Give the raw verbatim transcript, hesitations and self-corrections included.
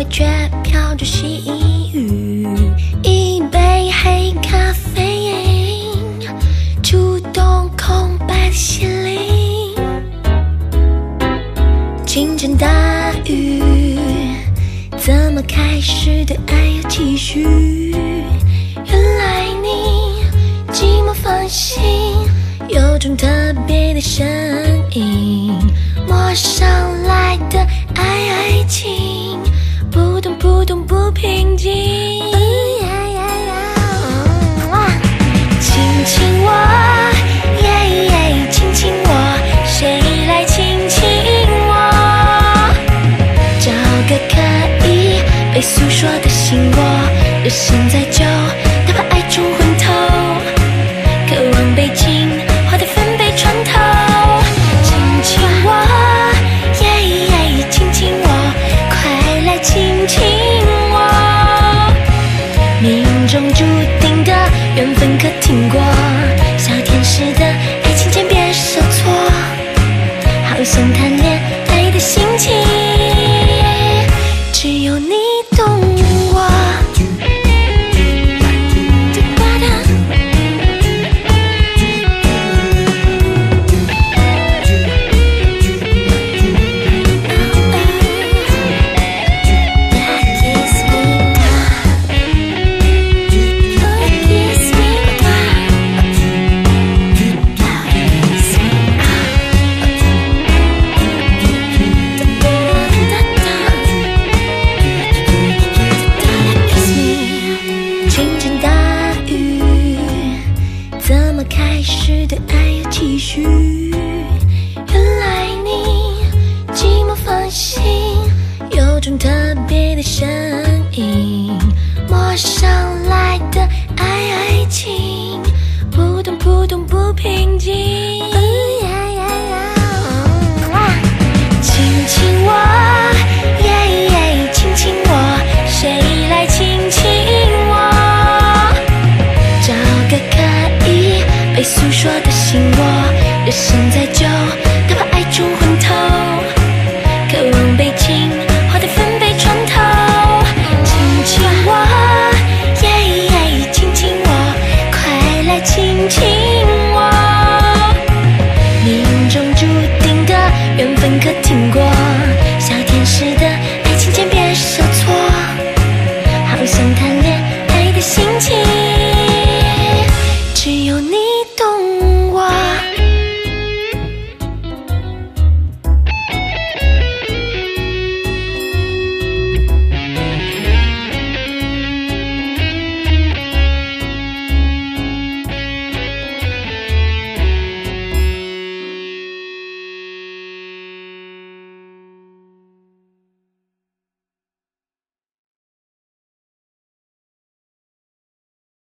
却飘着细雨。一杯黑咖啡，触动空白的心灵。清晨大雨，怎么开始的爱有期许？原来你寂寞放心，有种特别的声音，陌上来的爱爱情，扑通扑通不平静。亲亲我，耶耶，亲亲我，谁来亲亲我？找个可以被诉说的心窝，热现在就